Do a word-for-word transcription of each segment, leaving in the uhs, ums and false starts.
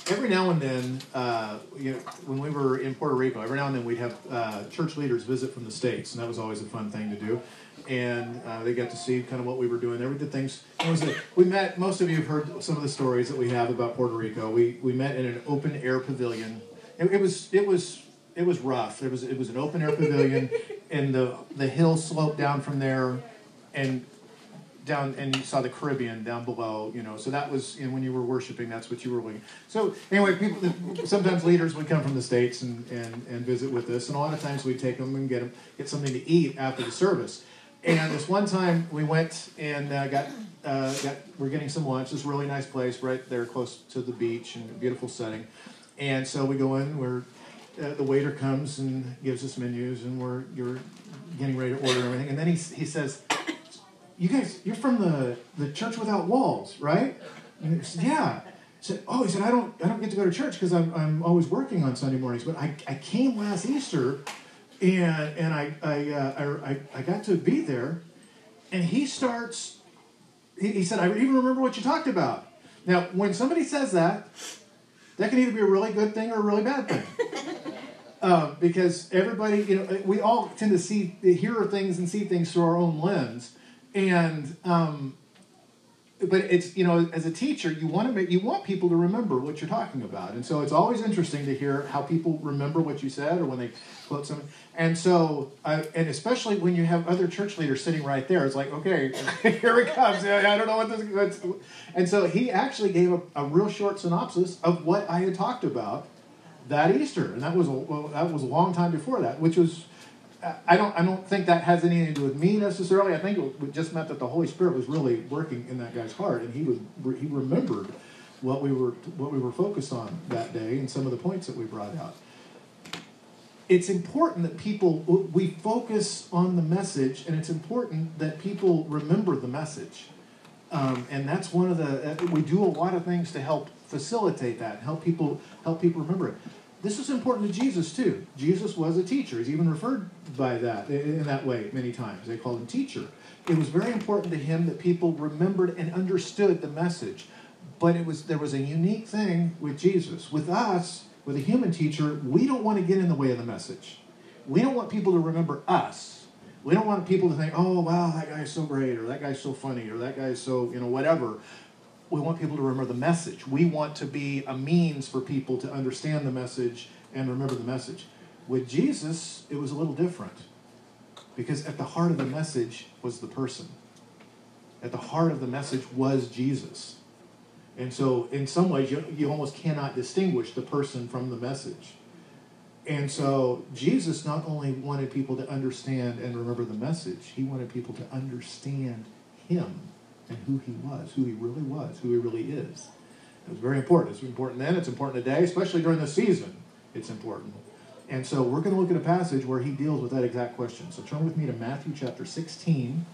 every now and then, uh, you know, when we were in Puerto Rico, every now and then we'd have uh, church leaders visit from the States, and that was always a fun thing to do. And uh, they got to see kind of what we were doing there. We did things. It was a, we met, most of you have heard some of the stories that we have about Puerto Rico. We we met in an open air pavilion. It, it was it was it was rough. It was it was an open air pavilion, and the the hill sloped down from there, and down, and you saw the Caribbean down below. You know, so that was, you know, when you were worshiping, that's what you were looking. So anyway, people sometimes leaders would come from the States and and and visit with us, and a lot of times we'd take them and get them get something to eat after the service. And this one time we went and uh, got, uh, got, we're getting some lunch. This really nice place right there close to the beach and a beautiful setting. And so we go in, we're, uh, the waiter comes and gives us menus, and we're, you're getting ready to order and everything. And then he, he says, you guys, you're from the, the Church Without Walls, right? And he said, yeah. He said, oh, he said, I don't, I don't get to go to church because I'm, I'm always working on Sunday mornings, but I, I came last Easter. And and I I, uh, I I got to be there, and he starts. He, he said, "I even remember what you talked about." Now, when somebody says that, that can either be a really good thing or a really bad thing, uh, because everybody, you know, we all tend to see, hear things and see things through our own lens, and. Um, But it's, you know, as a teacher, you want to make, you want people to remember what you're talking about. And so it's always interesting to hear how people remember what you said or when they quote something. And so, uh, and especially when you have other church leaders sitting right there, it's like, okay, here it comes. I don't know what this is. And so he actually gave a, a real short synopsis of what I had talked about that Easter. And that was a, well, that was a long time before that, which was, I don't I don't think that has anything to do with me necessarily. I think it just meant that the Holy Spirit was really working in that guy's heart, and he was he remembered what we were what we were focused on that day and some of the points that we brought out. It's important that people we focus on the message, and it's important that people remember the message. Um, and that's one of the we do a lot of things to help facilitate that, help people help people remember it. This is important to Jesus, too. Jesus was a teacher. He's even referred by that in that way many times. They called him teacher. It was very important to him that people remembered and understood the message. But it was there was a unique thing with Jesus. With us, with a human teacher, we don't want to get in the way of the message. We don't want people to remember us. We don't want people to think, oh, wow, that guy's so great, or that guy's so funny, or that guy's so, you know, whatever. We want people to remember the message. We want to be a means for people to understand the message and remember the message. With Jesus, it was a little different. Because at the heart of the message was the person. At the heart of the message was Jesus. And so, in some ways, you, you almost cannot distinguish the person from the message. And so, Jesus not only wanted people to understand and remember the message, he wanted people to understand him. And who he was, who he really was, who he really is. It was very important. It's important then, it's important today, especially during the season. It's important. And so we're going to look at a passage where he deals with that exact question. So turn with me to Matthew chapter sixteen.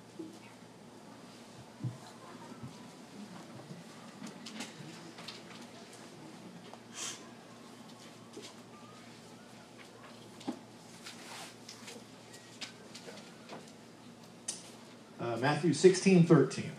Uh, Matthew sixteen thirteen.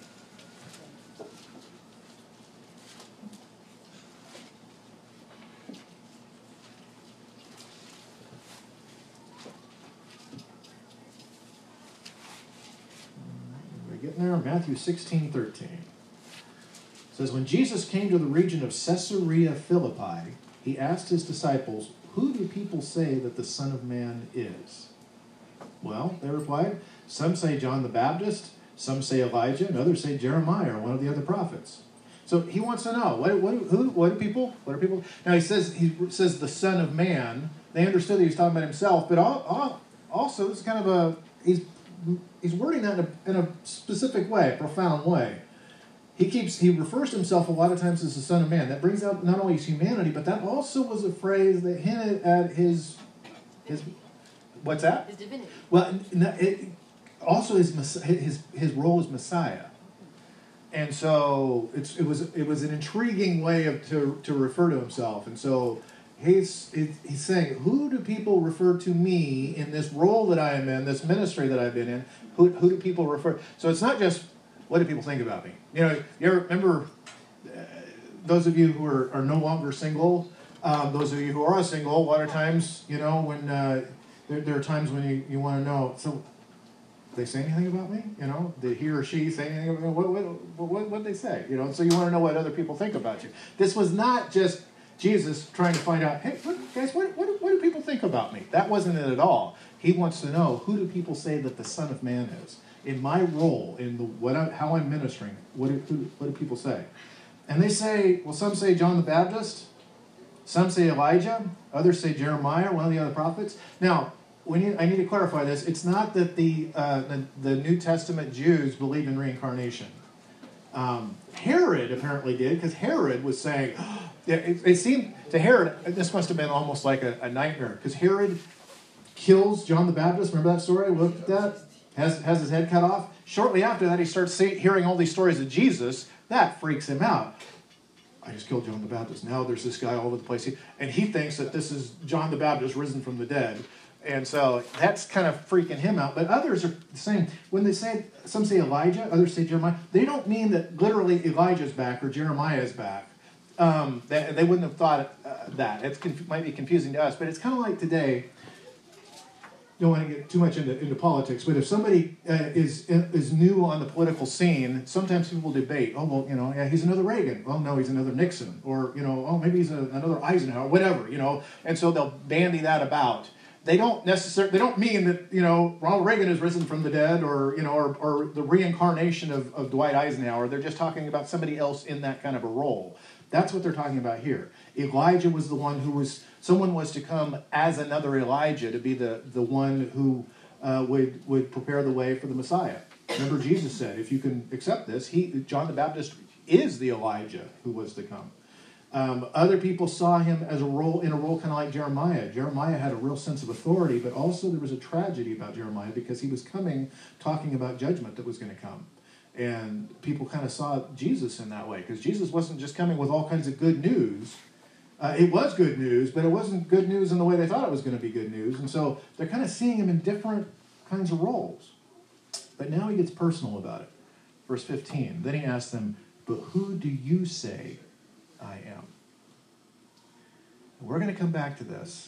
We're getting there. Matthew sixteen thirteen. It says, when Jesus came to the region of Caesarea Philippi, he asked his disciples, who do people say that the Son of Man is? Well, they replied, some say John the Baptist, some say Elijah, and others say Jeremiah or one of the other prophets. So he wants to know, what, what, who, what are people? What are people? Now he says he says the Son of Man. They understood that he was talking about himself, but all, all, also it's kind of a he's he's wording that in a, in a specific way, a profound way. He keeps he refers to himself a lot of times as the Son of Man. That brings out not only his humanity, but that also was a phrase that hinted at his his what's that? His divinity. Well, it, also his his his role as Messiah, and so it's it was it was an intriguing way of to to refer to himself, and so he's he's saying, who do people refer to me in this role that I am in, this ministry that I've been in? Who who do people refer? So it's not just what do people think about me. You know, you ever remember uh, those of you who are, are no longer single, um, those of you who are single, a lot of times, you know, when uh, there, there are times when you, you want to know, so did they say anything about me? You know, did he or she say anything about me? What, what, what, what did they say? You know, so you want to know what other people think about you. This was not just Jesus trying to find out, hey, what, guys, what, what, what do people think about me? That wasn't it at all. He wants to know, who do people say that the Son of Man is? In my role, in the what I, how I'm ministering, what do, who, what do people say? And they say, well, some say John the Baptist, some say Elijah, others say Jeremiah, one of the other prophets. Now, we need, I need to clarify this. It's not that the, uh, the, the New Testament Jews believe in reincarnation. Um, Herod apparently did, because Herod was saying, it, it seemed to Herod, this must have been almost like a, a nightmare, because Herod kills John the Baptist. Remember that story? We looked at that? Has, has his head cut off. Shortly after that, he starts see, hearing all these stories of Jesus. That freaks him out. I just killed John the Baptist. Now there's this guy all over the place. And he thinks that this is John the Baptist risen from the dead. And so that's kind of freaking him out. But others are the same. When they say, some say Elijah, others say Jeremiah, they don't mean that literally Elijah's back or Jeremiah is back. Um, they, they wouldn't have thought uh, that. It might be confusing to us. But it's kind of like today. Don't want to get too much into, into politics, but if somebody uh, is is new on the political scene, sometimes people debate, oh, well, you know, yeah, he's another Reagan. Oh, no, he's another Nixon. Or, you know, oh, maybe he's a, another Eisenhower, whatever, you know. And so they'll bandy that about. They don't necessarily, they don't mean that, you know, Ronald Reagan is risen from the dead or, you know, or, or the reincarnation of, of Dwight Eisenhower. They're just talking about somebody else in that kind of a role. That's what they're talking about here. Elijah was the one who was, someone was to come as another Elijah to be the, the one who uh, would, would prepare the way for the Messiah. Remember, Jesus said, if you can accept this, he, John the Baptist is the Elijah who was to come. Um, other people saw him as a role, in a role kind of like Jeremiah. Jeremiah had a real sense of authority, but also there was a tragedy about Jeremiah because he was coming, talking about judgment that was going to come. And people kind of saw Jesus in that way, because Jesus wasn't just coming with all kinds of good news. Uh, it was good news, but it wasn't good news in the way they thought it was going to be good news. And so they're kind of seeing him in different kinds of roles. But now he gets personal about it. Verse fifteen, then he asks them, but who do you say I am? We're going to come back to this.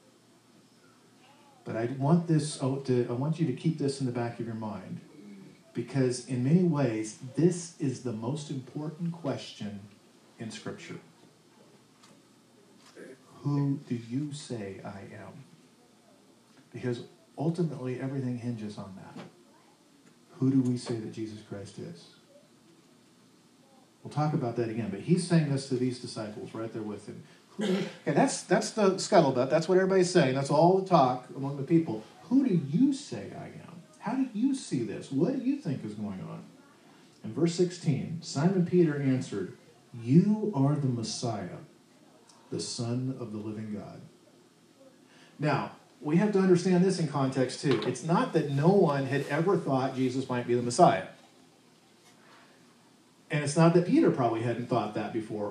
But I want this, oh, to, I want you to keep this in the back of your mind. Because in many ways, this is the most important question in Scripture. Who do you say I am? Because ultimately, everything hinges on that. Who do we say that Jesus Christ is? We'll talk about that again. But he's saying this to these disciples right there with him. Who do you, okay, that's, that's the scuttlebutt. That's what everybody's saying. That's all the talk among the people. Who do you say I am? How do you see this? What do you think is going on? In verse sixteen, Simon Peter answered, you are the Messiah, the Son of the living God. Now, we have to understand this in context too. It's not that no one had ever thought Jesus might be the Messiah. And it's not that Peter probably hadn't thought that before.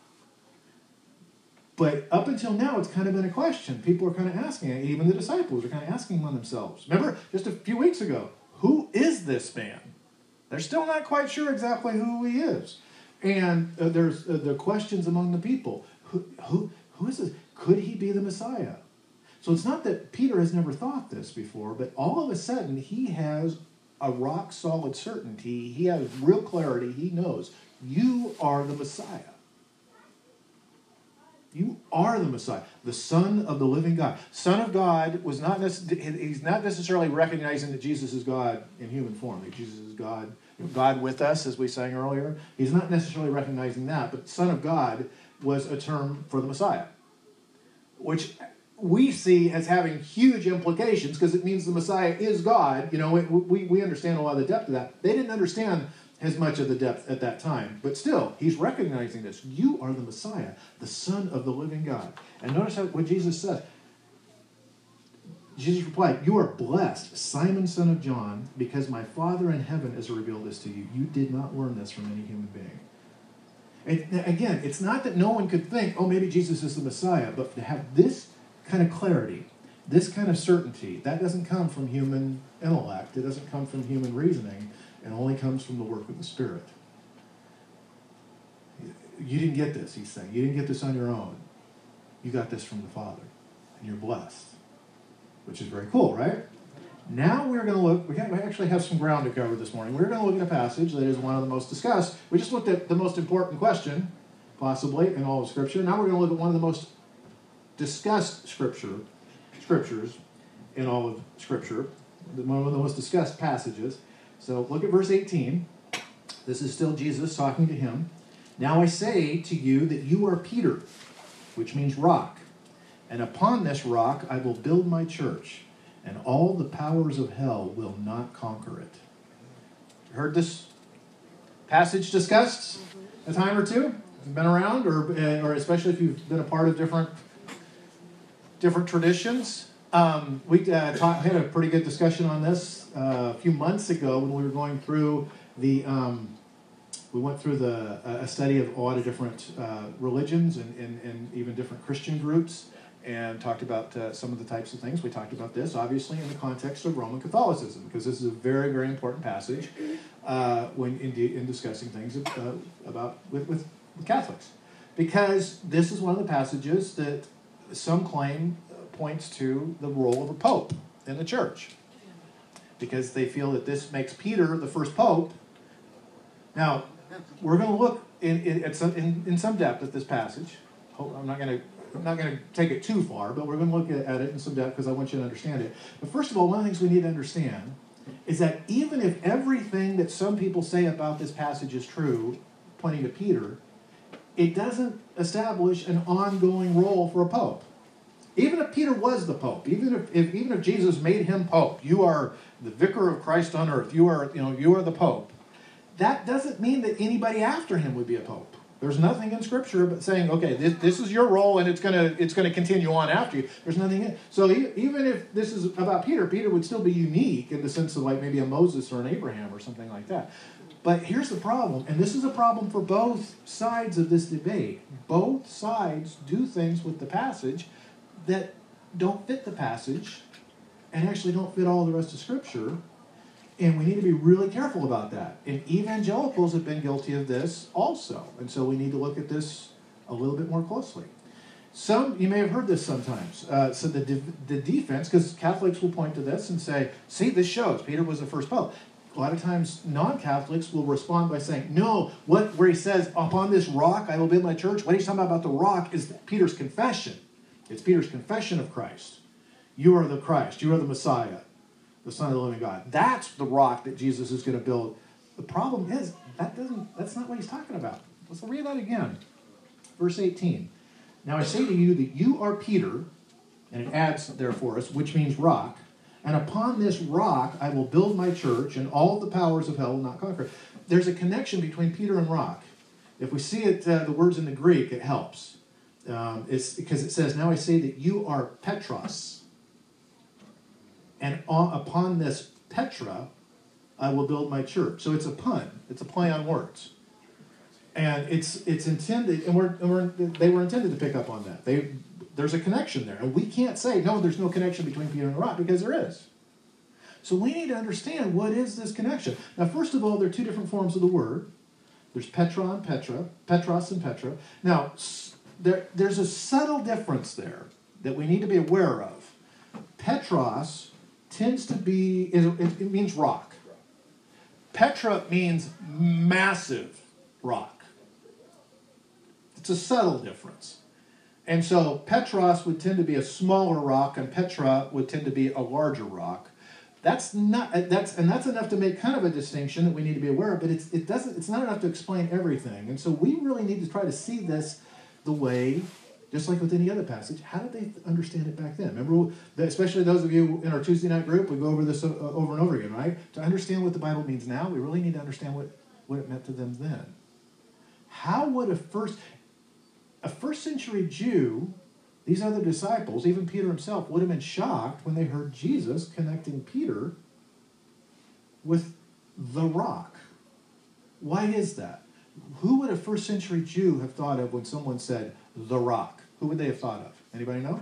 But up until now, it's kind of been a question. People are kind of asking it. Even the disciples are kind of asking among themselves. Remember, just a few weeks ago, who is this man? They're still not quite sure exactly who he is. And uh, there's uh, the questions among the people. Who, who, who is this? Could he be the Messiah? So it's not that Peter has never thought this before, but all of a sudden, he has a rock-solid certainty. He has real clarity. He knows, you are the Messiah. You are the Messiah, the Son of the living God. Son of God was not necessarily, he's not necessarily recognizing that Jesus is God in human form, that Jesus is God, you know, God with us, as we sang earlier. He's not necessarily recognizing that, but Son of God was a term for the Messiah, which we see as having huge implications because it means the Messiah is God. You know, we, we understand a lot of the depth of that. They didn't understand as much of the depth at that time. But still, he's recognizing this. You are the Messiah, the Son of the living God. And notice how, what Jesus says. Jesus replied, you are blessed, Simon, son of John, because my Father in heaven has revealed this to you. You did not learn this from any human being. And again, it's not that no one could think, oh, maybe Jesus is the Messiah, but to have this kind of clarity, this kind of certainty, that doesn't come from human intellect. It doesn't come from human reasoning. It only comes from the work of the Spirit. you didn't get this, he's saying. You didn't get this on your own. You got this from the Father, and you're blessed, which is very cool, right? Now we're going to look, we actually have some ground to cover this morning. We're going to look at a passage that is one of the most discussed. We just looked at the most important question, possibly, in all of Scripture. Now we're going to look at one of the most discussed scripture, scriptures in all of Scripture, one of the most discussed passages. So look at verse eighteen. This is still Jesus talking to him. Now I say to you that you are Peter, which means rock. And upon this rock I will build my church, and all the powers of hell will not conquer it. Heard this passage discussed a time or two? Been around, or or especially if you've been a part of different different traditions. Um, we uh, taught, had a pretty good discussion on this uh, a few months ago when we were going through the. Um, we went through the a study of a lot of different uh, religions and, and and even different Christian groups, and talked about uh, some of the types of things. We talked about this, obviously, in the context of Roman Catholicism, because this is a very, very important passage uh, when in, in discussing things uh, about with, with, with Catholics. Because this is one of the passages that some claim points to the role of a pope in the church. Because they feel that this makes Peter the first pope. Now, we're going to look in, in, at some, in, in some depth at this passage. I'm not going to I'm not going to take it too far, but we're going to look at, at it in some depth because I want you to understand it. But first of all, one of the things we need to understand is that even if everything that some people say about this passage is true, pointing to Peter, it doesn't establish an ongoing role for a pope. Even if Peter was the pope, even if, if even if Jesus made him pope, you are the vicar of Christ on earth, you are, you know, you are the pope, that doesn't mean that anybody after him would be a pope. There's nothing in Scripture but saying, okay, this, this is your role, and it's gonna it's gonna continue on after you. There's nothing in. So even if this is about Peter, Peter would still be unique in the sense of like maybe a Moses or an Abraham or something like that. But here's the problem, and this is a problem for both sides of this debate. Both sides do things with the passage that don't fit the passage, and actually don't fit all the rest of Scripture. And we need to be really careful about that. And evangelicals have been guilty of this also. And so we need to look at this a little bit more closely. Some, you may have heard this sometimes. Uh, so the, de- the defense, because Catholics will point to this and say, see, this shows Peter was the first pope. A lot of times non-Catholics will respond by saying, no, what where he says, upon this rock I will build my church, what he's talking about about the rock is Peter's confession. It's Peter's confession of Christ. You are the Christ. You are the Messiah, the Son of the living God. That's the rock that Jesus is going to build. The problem is, that doesn't. that's not what he's talking about. Let's read that again. Verse eighteen. Now I say to you that you are Peter, and it adds there for us, which means rock, and upon this rock I will build my church, and all the powers of hell will not conquer it. There's a connection between Peter and rock. If we see it, uh, the words in the Greek, it helps. Um, it's because it says, now I say that you are Petros, and upon this Petra, I will build my church. So it's a pun. It's a play on words. And it's it's intended, and, we're, and we're, they were intended to pick up on that. They There's a connection there. And we can't say, no, there's no connection between Peter and the rock, because there is. So we need to understand, what is this connection? Now, first of all, there are two different forms of the word. There's Petra and Petra, Petros and Petra. Now, there, there's a subtle difference there that we need to be aware of. Petros tends to be, it, it means rock. Petra means massive rock. It's a subtle difference. And so Petros would tend to be a smaller rock, and Petra would tend to be a larger rock. That's not that's and that's enough to make kind of a distinction that we need to be aware of, but it's it doesn't it's not enough to explain everything. And so we really need to try to see this the way, just like with any other passage, how did they understand it back then? Remember, especially those of you in our Tuesday night group, we go over this over and over again, right? To understand what the Bible means now, we really need to understand what, what it meant to them then. How would a first a first century Jew, these other disciples, even Peter himself, would have been shocked when they heard Jesus connecting Peter with the rock? Why is that? Who would a first century Jew have thought of when someone said the rock? Who would they have thought of? Anybody know?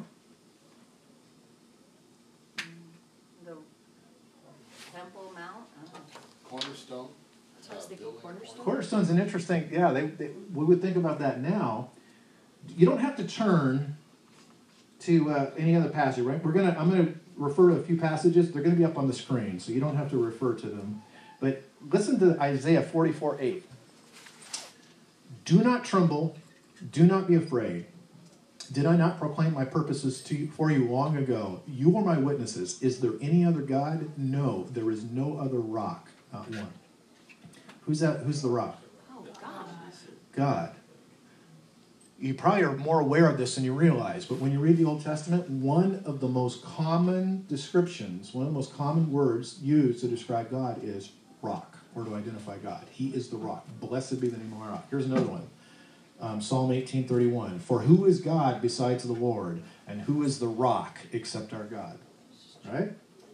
The Temple Mount? Oh. Cornerstone. So I was thinking cornerstone. Cornerstone's an interesting, yeah, they, they, we would think about that now. You don't have to turn to uh, any other passage, right? We're gonna, I'm going to refer to a few passages. They're going to be up on the screen, so you don't have to refer to them. But listen to Isaiah forty-four eight. Do not tremble, do not be afraid. Did I not proclaim my purposes to you, for you long ago? You are my witnesses. Is there any other God? No, there is no other rock, not one. Who's that? Who's the rock? Oh, God. God. You probably are more aware of this than you realize, but when you read the Old Testament, one of the most common descriptions, one of the most common words used to describe God is rock, or to identify God. He is the rock. Blessed be the name of my rock. Here's another one. Um, Psalm eighteen thirty-one. For who is God besides the Lord, and who is the rock except our God? Right?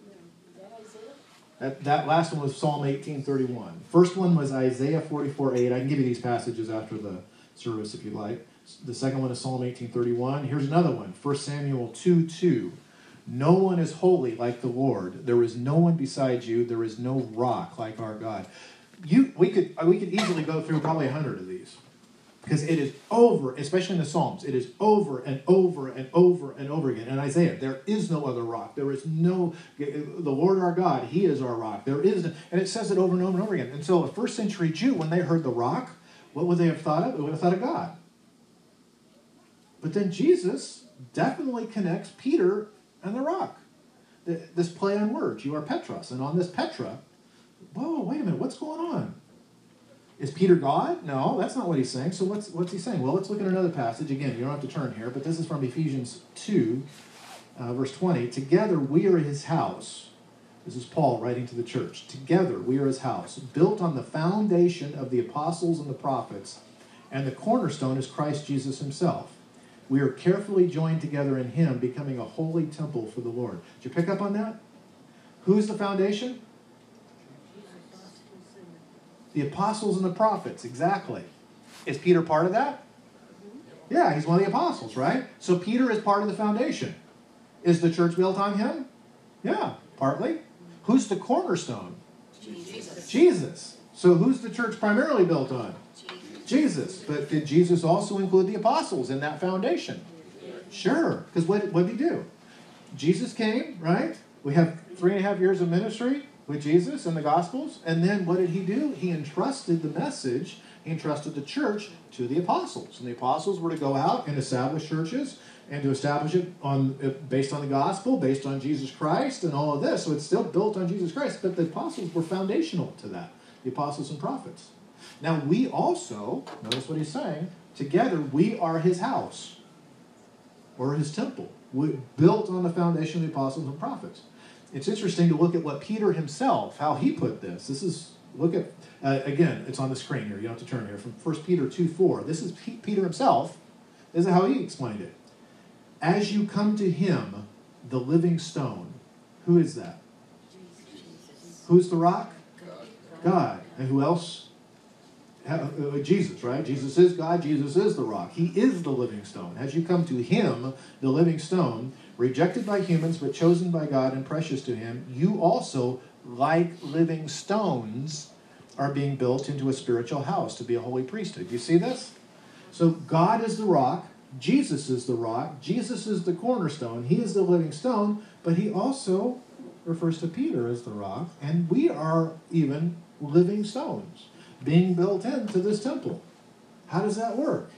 That, that last one was Psalm eighteen thirty-one. First one was Isaiah forty-four eight. I can give you these passages after the service if you'd like. The second one is Psalm eighteen thirty-one. Here's another one. First Samuel two two. No one is holy like the Lord. There is no one beside you. There is no rock like our God. You, we could we could easily go through probably a hundred of these. Because it is over, especially in the Psalms, it is over and over and over and over again. In Isaiah, there is no other rock. There is no, the Lord our God, He is our rock. There is, and it says it over and over and over again. And so a first century Jew, when they heard the rock, what would they have thought of? They would have thought of God. But then Jesus definitely connects Peter and the rock. This play on words. You are Petros. And on this Petra, whoa, wait a minute, what's going on? Is Peter God? No, that's not what he's saying. So what's what's he saying? Well, let's look at another passage. Again, you don't have to turn here, but this is from Ephesians two, uh, verse twenty. Together we are his house. This is Paul writing to the church. Together we are his house, built on the foundation of the apostles and the prophets, and the cornerstone is Christ Jesus himself. We are carefully joined together in him, becoming a holy temple for the Lord. Did you pick up on that? Who's the foundation? The apostles and the prophets, exactly. Is Peter part of that? Yeah, he's one of the apostles, right? So Peter is part of the foundation. Is the church built on him? Yeah, partly. Who's the cornerstone? Jesus. Jesus. So who's the church primarily built on? Jesus. Jesus. But did Jesus also include the apostles in that foundation? Sure. Because what, what did he do? Jesus came, right? We have three and a half years of ministry with Jesus in the Gospels. And then what did he do? He entrusted the message, he entrusted the church to the apostles. And the apostles were to go out and establish churches and to establish it on based on the gospel, based on Jesus Christ and all of this. So it's still built on Jesus Christ. But the apostles were foundational to that, the apostles and prophets. Now we also, notice what he's saying, together we are his house or his temple. We built on the foundation of the apostles and prophets. It's interesting to look at what Peter himself, how he put this. This is, look at, uh, again, it's on the screen here. You don't have to turn here. From First Peter two four. This is P- Peter himself. This is how he explained it. As you come to him, the living stone. Who is that? Jesus. Who's the rock? God. God. And who else? Uh, Jesus, right? Jesus is God. Jesus is the rock. He is the living stone. As you come to him, the living stone, rejected by humans but chosen by God and precious to him, you also, like living stones, are being built into a spiritual house to be a holy priesthood. You see this? So God is the rock. Jesus is the rock. Jesus is the cornerstone. He is the living stone, but he also refers to Peter as the rock, and we are even living stones being built into this temple. How does that work?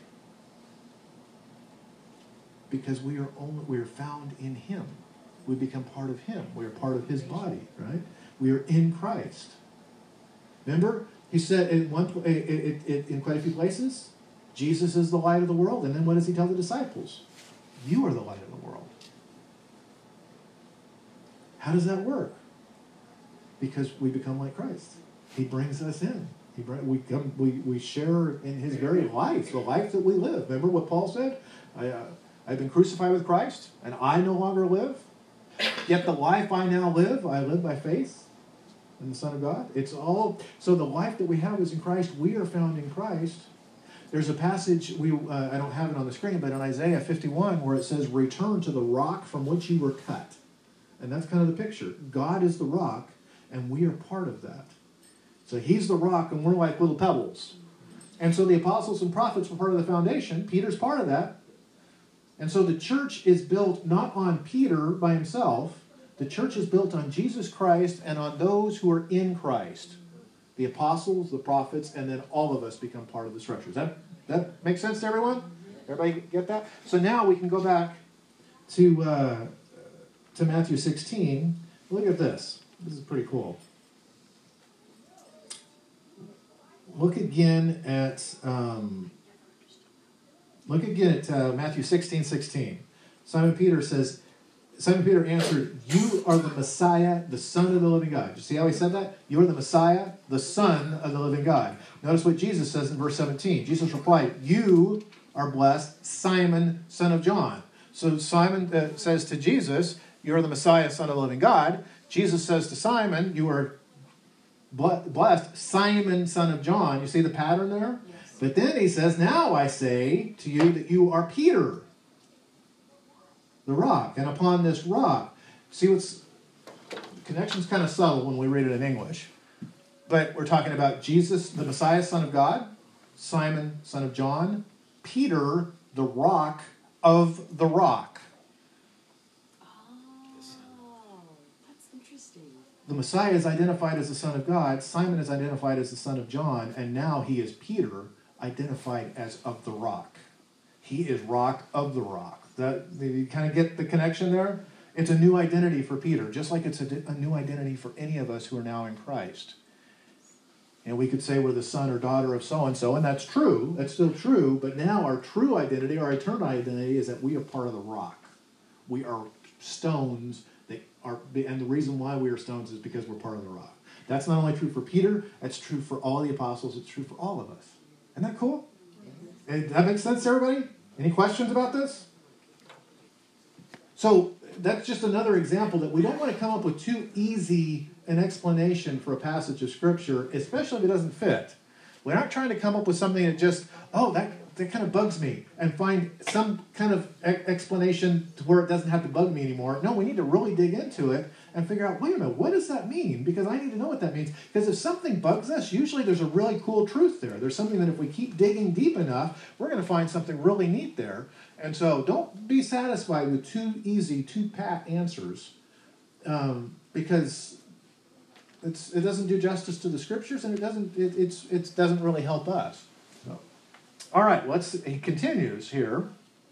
Because we are only, we are found in him. We become part of him. We are part of his body, right? We are in Christ. Remember, he said in one it, it, it, in quite a few places, Jesus is the light of the world. And then what does he tell the disciples? You are the light of the world. How does that work? Because we become like Christ. He brings us in. He bring, we, come, we, we share in his very life, the life that we live. Remember what Paul said? I, uh, I've been crucified with Christ, and I no longer live. Yet the life I now live, I live by faith in the Son of God. It's all, so the life that we have is in Christ. We are found in Christ. There's a passage, we uh, I don't have it on the screen, but in Isaiah fifty-one where it says, return to the rock from which you were cut. And that's kind of the picture. God is the rock, and we are part of that. So he's the rock and we're like little pebbles. And so the apostles and prophets were part of the foundation. Peter's part of that. And so the church is built not on Peter by himself. The church is built on Jesus Christ and on those who are in Christ. The apostles, the prophets, and then all of us become part of the structure. Does that, that make sense to everyone? Everybody get that? So now we can go back to, uh, to Matthew sixteen. Look at this. This is pretty cool. Look again at um, look again at uh, Matthew sixteen sixteen. Simon Peter says, Simon Peter answered, "You are the Messiah, the Son of the living God." You see how he said that? You are the Messiah, the Son of the living God. Notice what Jesus says in verse seventeen. Jesus replied, "You are blessed, Simon, son of John." So Simon uh, says to Jesus, "You are the Messiah, Son of the living God." Jesus says to Simon, "You are blessed, Simon, son of John." You see the pattern there? Yes. But then he says, "Now I say to you that you are Peter, the rock, and upon this rock." See what's the connection's kind of subtle when we read it in English. But we're talking about Jesus, the Messiah, son of God, Simon, son of John, Peter, the rock of the rock. Oh, that's interesting. The Messiah is identified as the Son of God. Simon is identified as the son of John. And now he is Peter, identified as of the rock. He is rock of the rock. That, you kind of get the connection there? It's a new identity for Peter, just like it's a, a new identity for any of us who are now in Christ. And we could say we're the son or daughter of so-and-so, and that's true. That's still true. But now our true identity, our eternal identity, is that we are part of the rock. We are stones. That are, and the reason why we are stones is because we're part of the rock. That's not only true for Peter, that's true for all the apostles, it's true for all of us. Isn't that cool? Does that make sense to everybody? Any questions about this? So that's just another example that we don't want to come up with too easy an explanation for a passage of Scripture, especially if it doesn't fit. We're not trying to come up with something that just, oh, that, that kind of bugs me, and find some kind of e- explanation to where it doesn't have to bug me anymore. No, we need to really dig into it and figure out, wait a minute, what does that mean? Because I need to know what that means. Because if something bugs us, usually there's a really cool truth there. There's something that if we keep digging deep enough, we're going to find something really neat there. And so don't be satisfied with too easy, too pat answers, um, because it's, it doesn't do justice to the Scriptures, and it doesn't it it's it doesn't really help us. So, all right, let's. He continues here,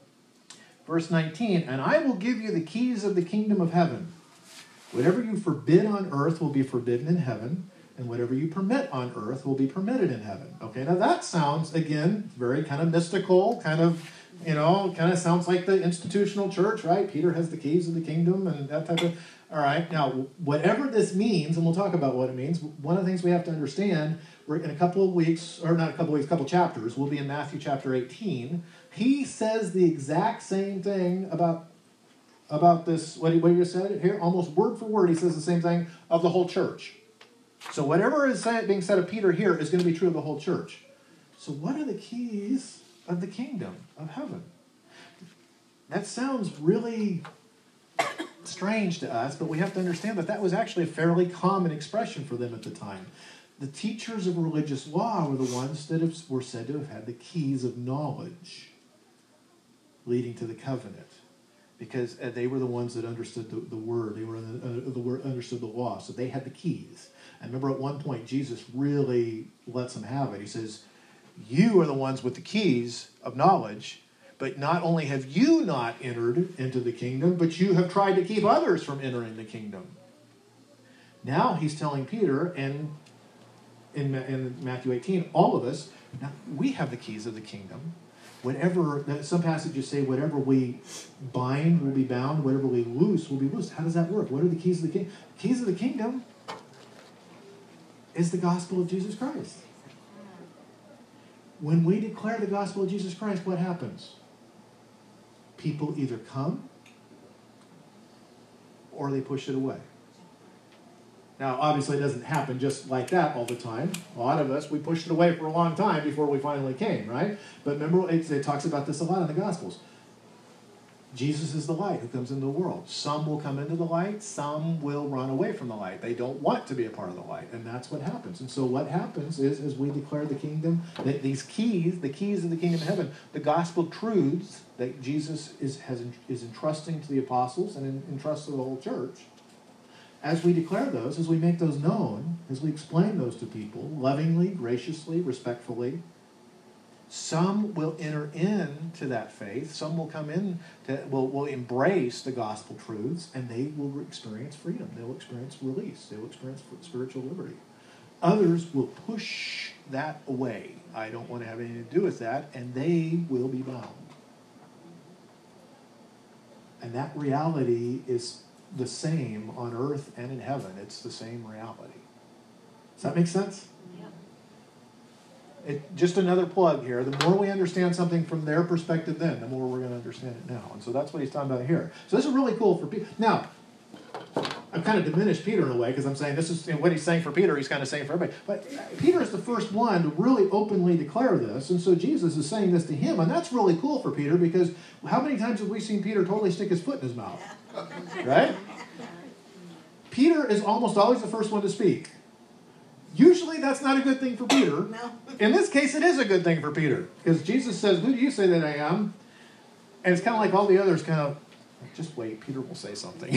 verse nineteen, "And I will give you the keys of the kingdom of heaven. Whatever you forbid on earth will be forbidden in heaven, and whatever you permit on earth will be permitted in heaven." Okay, now that sounds again very kind of mystical, kind of. You know, kind of sounds like the institutional church, right? Peter has the keys of the kingdom and that type of... All right, now, whatever this means, and we'll talk about what it means, one of the things we have to understand, we're in a couple of weeks, or not a couple of weeks, a couple of chapters, we'll be in Matthew chapter eighteen. He says the exact same thing about, about this, what he, what he just said here, almost word for word, he says the same thing of the whole church. So whatever is being said of Peter here is going to be true of the whole church. So what are the keys of the kingdom of heaven? That sounds really strange to us, but we have to understand that that was actually a fairly common expression for them at the time. The teachers of religious law were the ones that have, were said to have had the keys of knowledge leading to the covenant, because they were the ones that understood the, the word. They were in the, uh, the word understood the law, so they had the keys. I remember at one point Jesus really lets them have it. He says, "You are the ones with the keys of knowledge, but not only have you not entered into the kingdom, but you have tried to keep others from entering the kingdom." Now he's telling Peter, and in, in Matthew eighteen, all of us, now we have the keys of the kingdom. Whatever, some passages say, whatever we bind will be bound, whatever we loose will be loosed. How does that work? What are the keys of the kingdom? The keys of the kingdom is the gospel of Jesus Christ. When we declare the gospel of Jesus Christ, what happens? People either come or they push it away. Now, obviously, it doesn't happen just like that all the time. A lot of us, we pushed it away for a long time before we finally came, right? But remember, it, it talks about this a lot in the Gospels. Jesus is the light who comes into the world. Some will come into the light, some will run away from the light. They don't want to be a part of the light, and that's what happens. And so what happens is, as we declare the kingdom, that these keys, the keys of the kingdom of heaven, the gospel truths that Jesus is has is entrusting to the apostles and entrusts to the whole church, as we declare those, as we make those known, as we explain those to people, lovingly, graciously, respectfully, some will enter into that faith. Some will come in, to, will, will embrace the gospel truths, and they will experience freedom. They will experience release. They will experience spiritual liberty. Others will push that away. I don't want to have anything to do with that, and they will be bound. And that reality is the same on earth and in heaven. It's the same reality. Does that make sense? It, just another plug here. The more we understand something from their perspective then, the more we're going to understand it now. And so that's what he's talking about here. So this is really cool for Peter. Now, I've kind of diminished Peter in a way because I'm saying this is you know, what he's saying for Peter, he's kind of saying for everybody. But Peter is the first one to really openly declare this. And so Jesus is saying this to him. And that's really cool for Peter because how many times have we seen Peter totally stick his foot in his mouth? Right? Peter is almost always the first one to speak. Usually that's not a good thing for Peter. No. In this case, it is a good thing for Peter. Because Jesus says, who do you say that I am? And it's kind of like all the others kind of, just wait, Peter will say something.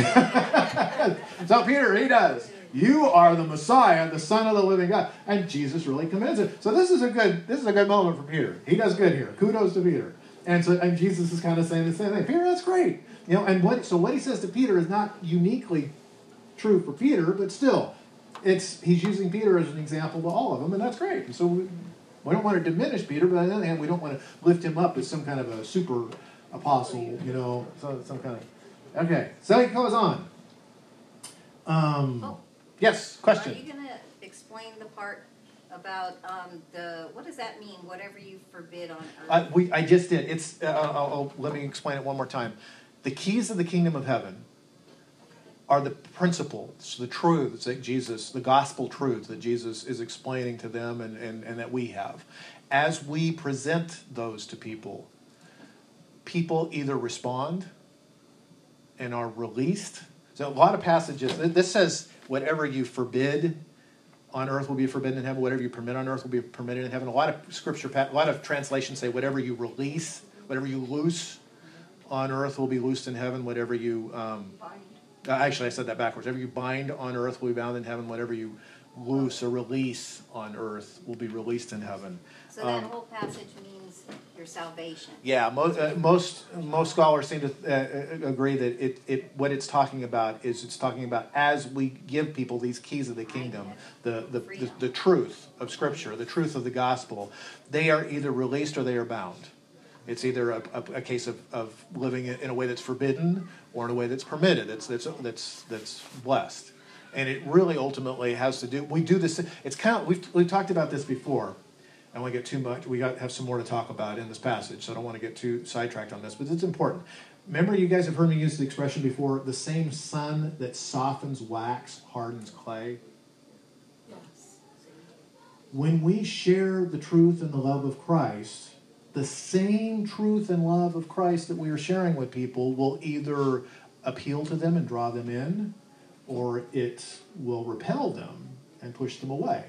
So Peter, he does. You are the Messiah, the Son of the living God. And Jesus really commends it. So this is a good, this is a good moment for Peter. He does good here. Kudos to Peter. And so and Jesus is kind of saying the same thing. Peter, that's great. You know, and what so what he says to Peter is not uniquely true for Peter, but still. It's he's using Peter as an example to all of them, and that's great. And so we, we don't want to diminish Peter, but on the other hand, we don't want to lift him up as some kind of a super apostle, you know, some, some kind of... Okay, so he goes on. Um, oh, yes, question? Are you going to explain the part about um, the... What does that mean, whatever you forbid on earth? Uh, we, I just did. It's. Uh, I'll, I'll, let me explain it one more time. The keys of the kingdom of heaven are the principles, the truths that Jesus, the gospel truths that Jesus is explaining to them and, and, and that we have. As we present those to people, people either respond and are released. So a lot of passages, this says, whatever you forbid on earth will be forbidden in heaven, whatever you permit on earth will be permitted in heaven. A lot of scripture, a lot of translations say, whatever you release, whatever you loose on earth will be loosed in heaven, whatever you... Um, Uh, actually, I said that backwards. Whatever you bind on earth will be bound in heaven. Whatever you loose or release on earth will be released in heaven. So that um, whole passage means your salvation. Yeah, most uh, most most scholars seem to uh, agree that it, it what it's talking about is it's talking about as we give people these keys of the kingdom, the the, the, the truth of Scripture, the truth of the gospel, they are either released or they are bound. It's either a, a, a case of, of living in a way that's forbidden or in a way that's permitted, that's that's that's that's blessed, and it really ultimately has to do. We do this. It's kind of we've we've talked about this before. I don't want to get too much. We got have some more to talk about in this passage, so I don't want to get too sidetracked on this, but it's important. Remember, you guys have heard me use the expression before: the same sun that softens wax hardens clay. Yes. When we share the truth and the love of Christ, the same truth and love of Christ that we are sharing with people will either appeal to them and draw them in, or it will repel them and push them away.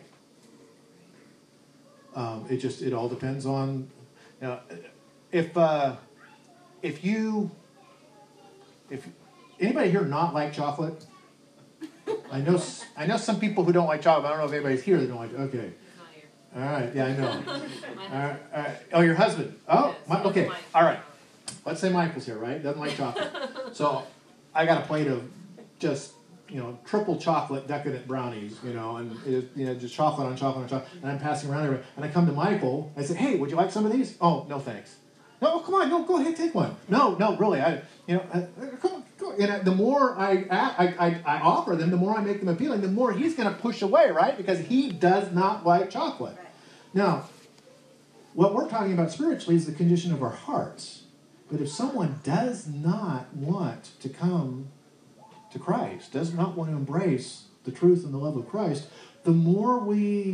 Um, it just, it all depends on, you know, if, uh, if you, if, anybody here not like chocolate? I know, I know some people who don't like chocolate, but I don't know if anybody's here that don't like it. Okay. All right, yeah, I know. All right, all right. Oh, your husband. Oh, my, okay. All right. Let's say Michael's here, right? Doesn't like chocolate. So I got a plate of just, you know, triple chocolate decadent brownies, you know, and it, you know, just chocolate on chocolate on chocolate. And I'm passing around everywhere. And I come to Michael. I say, hey, would you like some of these? Oh, no, thanks. No, come on, no, go ahead, take one. No, no, really, I, you know, uh, come on, go. And the more I, I, I, I offer them, the more I make them appealing, the more he's going to push away, right? Because he does not like chocolate. Right. Now, what we're talking about spiritually is the condition of our hearts. But if someone does not want to come to Christ, does not want to embrace the truth and the love of Christ, the more we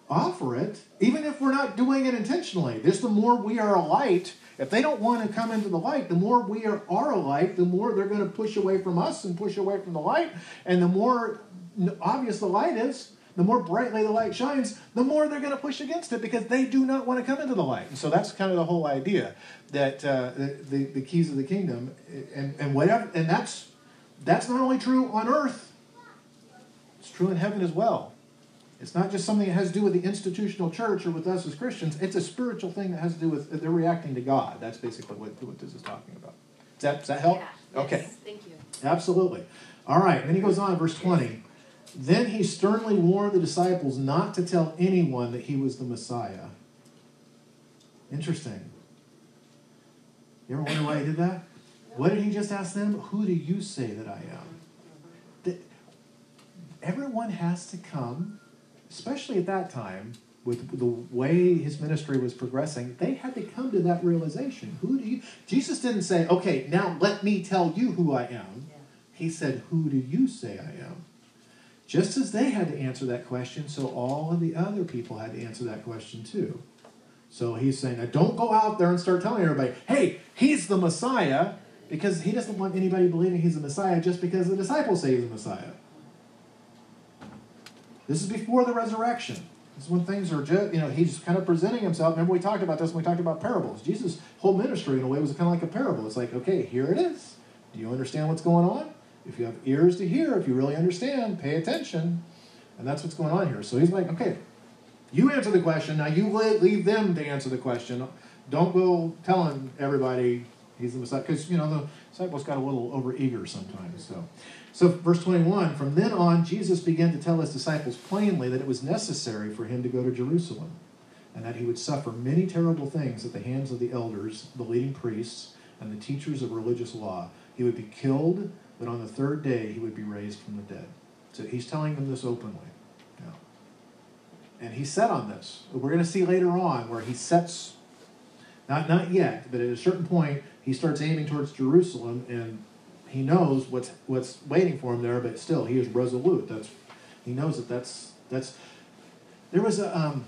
offer it, even if we're not doing it intentionally. Just the more we are a light, if they don't want to come into the light, the more we are, are a light, the more they're going to push away from us and push away from the light. And the more obvious the light is, the more brightly the light shines, the more they're going to push against it because they do not want to come into the light. And so that's kind of the whole idea, that uh, the, the, the keys of the kingdom, and, and whatever, and that's that's not only true on earth, it's true in heaven as well. It's not just something that has to do with the institutional church or with us as Christians. It's a spiritual thing that has to do with, they're reacting to God. That's basically what, what this is talking about. Does that, does that help? Yeah. Okay. Yes, thank you. Absolutely. All right. And then he goes on, verse twenty. Then he sternly warned the disciples not to tell anyone that he was the Messiah. Interesting. You ever wonder why he did that? What did he just ask them? Who do you say that I am? That everyone has to come, especially at that time, with the way his ministry was progressing, they had to come to that realization. Who do you... Jesus didn't say, okay, now let me tell you who I am. He said, who do you say I am? Just as they had to answer that question, so all of the other people had to answer that question too. So he's saying, now don't go out there and start telling everybody, hey, he's the Messiah, because he doesn't want anybody believing he's the Messiah just because the disciples say he's the Messiah. This is before the resurrection. This is when things are just, you know, he's kind of presenting himself. Remember we talked about this when we talked about parables. Jesus' whole ministry in a way was kind of like a parable. It's like, okay, here it is. Do you understand what's going on? If you have ears to hear, if you really understand, pay attention. And that's what's going on here. So he's like, okay, you answer the question. Now you leave them to answer the question. Don't go telling everybody he's the Messiah. Because, you know, the disciples got a little overeager sometimes. So, so verse twenty-one, from then on, Jesus began to tell his disciples plainly that it was necessary for him to go to Jerusalem, and that he would suffer many terrible things at the hands of the elders, the leading priests, and the teachers of religious law. He would be killed, but on the third day he would be raised from the dead. So he's telling them this openly. Yeah. And he's set on this. We're going to see later on where he sets, not, not yet, but at a certain point, he starts aiming towards Jerusalem, and he knows what's what's waiting for him there, but still, he is resolute. That's he knows that that's, that's there was a, um,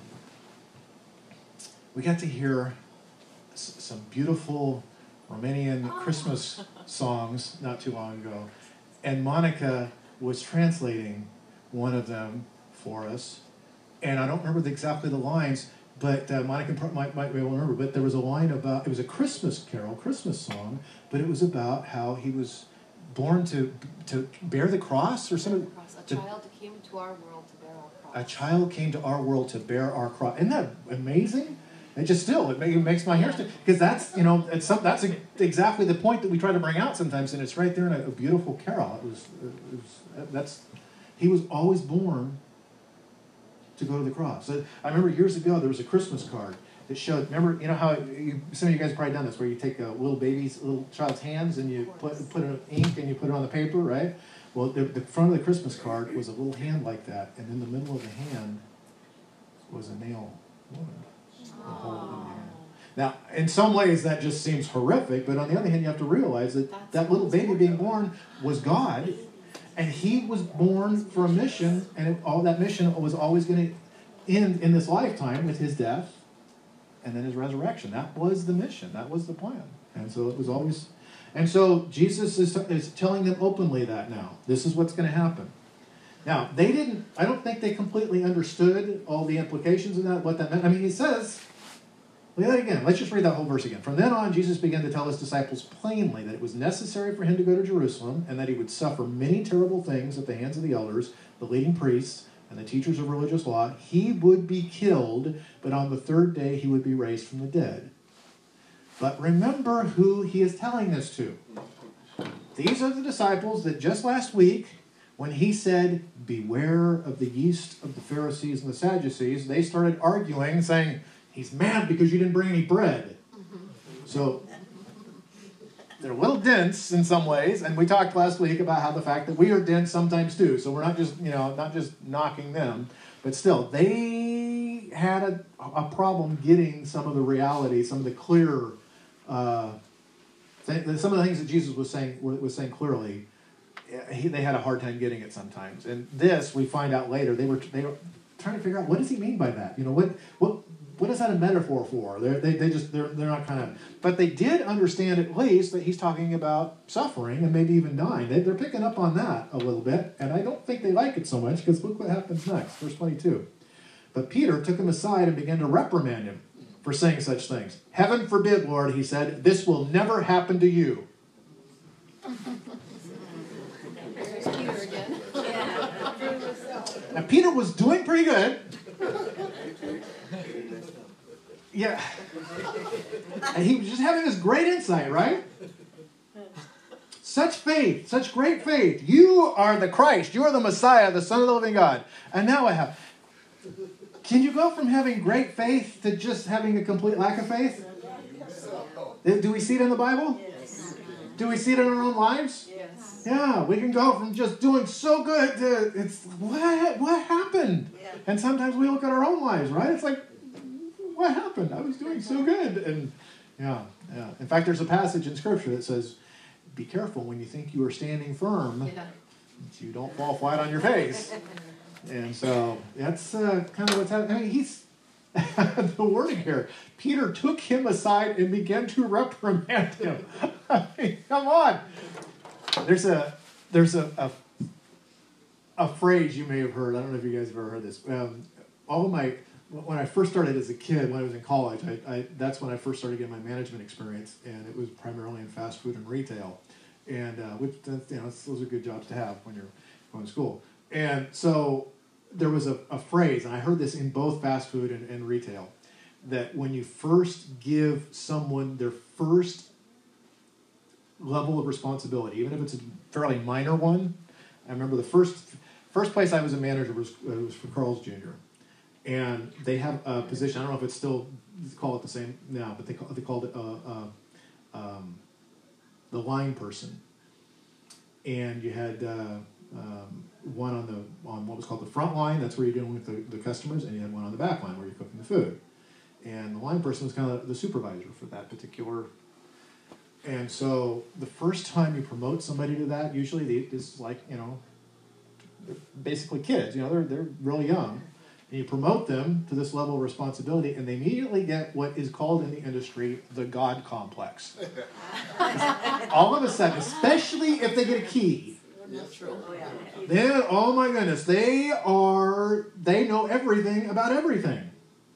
we got to hear s- some beautiful Romanian Christmas songs not too long ago, and Monica was translating one of them for us, and I don't remember the, exactly the lines, but uh, Monica might, might be able to remember, but there was a line about, it was a Christmas carol, Christmas song, but it was about how he was born to to bear the cross or something. A child came to our world to bear our cross. A child came to our world to bear our cross. Isn't that amazing? It just still, it makes my hair stand. Because that's, you know, it's some, that's exactly the point that we try to bring out sometimes, and it's right there in a, a beautiful carol. It was, it was, that's, he was always born to go to the cross. I remember years ago, there was a Christmas card that showed, remember, you know how, you, some of you guys have probably done this, where you take a little baby's, little child's hands, and you put, put an ink, and you put it on the paper, right? Well, the, the front of the Christmas card was a little hand like that, and in the middle of the hand was a nail wound. The hole in the hand. Now, in some ways, that just seems horrific, but on the other hand, you have to realize that That's that little baby being born was God, and he was born for a mission, and it, all that mission was always going to end in this lifetime with his death and then his resurrection. That was the mission. That was the plan. And so it was always... And so Jesus is, is telling them openly that now. This is what's going to happen. Now, they didn't... I don't think they completely understood all the implications of that, what that meant. I mean, he says... Look at that again. Let's just read that whole verse again. From then on, Jesus began to tell his disciples plainly that it was necessary for him to go to Jerusalem, and that he would suffer many terrible things at the hands of the elders, the leading priests, and the teachers of religious law. He would be killed, but on the third day he would be raised from the dead. But remember who he is telling this to. These are the disciples that just last week, when he said, beware of the yeast of the Pharisees and the Sadducees, they started arguing, saying, he's mad because you didn't bring any bread. So they're a little dense in some ways, and we talked last week about how the fact that we are dense sometimes too. So we're not just, you know, not just knocking them, but still, they had a, a problem getting some of the reality, some of the clear, uh, th- some of the things that Jesus was saying was saying clearly. He, they had a hard time getting it sometimes, and this we find out later. They were they were trying to figure out, what does he mean by that? You know, what what what is that a metaphor for? They're, they they just they're they're not kind of, but they did understand at least that he's talking about suffering and maybe even dying. They, they're picking up on that a little bit, and I don't think they like it so much, because look what happens next, verse twenty-two. But Peter took him aside and began to reprimand him for saying such things. Heaven forbid, Lord, he said, this will never happen to you. There's Peter again. Now, Peter was doing pretty good. Yeah. And he was just having this great insight, right? Such faith, such great faith. You are the Christ. You are the Messiah, the Son of the living God. And now I have. Can you go from having great faith to just having a complete lack of faith? Do we see it in the Bible? Yes. Do we see it in our own lives? Yes. Yeah, we can go from just doing so good to, it's, what, what happened? Yeah. And sometimes we look at our own lives, right? It's like, what happened? I was doing so good. And yeah, yeah. In fact, there's a passage in Scripture that says, be careful when you think you are standing firm, Yeah. that you don't fall flat on your face. And so that's uh, kind of what's happening. I mean, he's the wording here. Peter took him aside and began to reprimand him. I mean, come on. There's a there's a, a a phrase you may have heard. I don't know if you guys have ever heard this. Um, all of my when I first started as a kid, when I was in college, I, I that's when I first started getting my management experience, and it was primarily in fast food and retail, and uh, which you know those are good jobs to have when you're going to school. And so there was a, a phrase, and I heard this in both fast food and, and retail, that when you first give someone their first level of responsibility, even if it's a fairly minor one. I remember the first first place I was a manager was uh, was for Carl's Junior And they have a position, I don't know if it's still, call it the same now, but they, call, they called it uh, uh, um, the line person. And you had uh, um, one on the on what was called the front line, that's where you're dealing with the, the customers, and you had one on the back line where you're cooking the food. And the line person was kind of the supervisor for that particular. And so the first time you promote somebody to that, usually they, it's like, you know, they're basically kids, you know, they're they're really young. And you promote them to this level of responsibility, and they immediately get what is called in the industry the God complex. All of a sudden, especially if they get a key, then, oh my goodness, they are, they know everything about everything.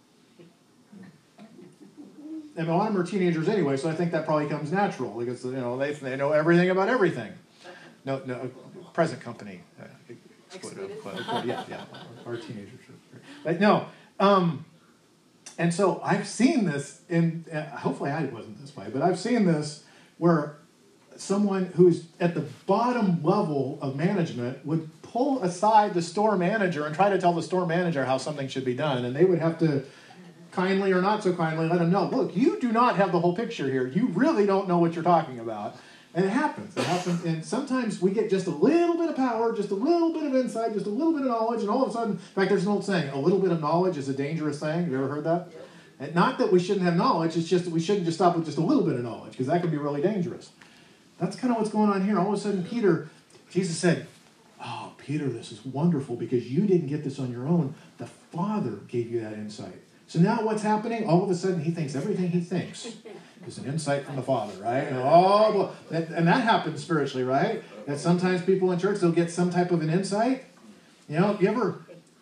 And a lot of them are teenagers anyway, so I think that probably comes natural, because, you know, they they know everything about everything. No, no, present company. Uh, Excluded. yeah, yeah, our teenagers. But no, um, and so I've seen this in, uh, hopefully I wasn't this way, but I've seen this where someone who's at the bottom level of management would pull aside the store manager and try to tell the store manager how something should be done, and they would have to kindly or not so kindly let them know, look, you do not have the whole picture here. You really don't know what you're talking about. And it happens. It happens. And sometimes we get just a little bit of power, just a little bit of insight, just a little bit of knowledge, and all of a sudden, in fact, there's an old saying, a little bit of knowledge is a dangerous thing. Have you ever heard that? Yep. And not that we shouldn't have knowledge, it's just that we shouldn't just stop with just a little bit of knowledge, because that can be really dangerous. That's kind of what's going on here. All of a sudden, Peter, Jesus said, oh, Peter, this is wonderful, because you didn't get this on your own. The Father gave you that insight. So now what's happening? All of a sudden, he thinks everything he thinks is an insight from the Father, right? And, oh, well, that, and that happens spiritually, right? That sometimes people in church, they'll get some type of an insight. You know, you ever,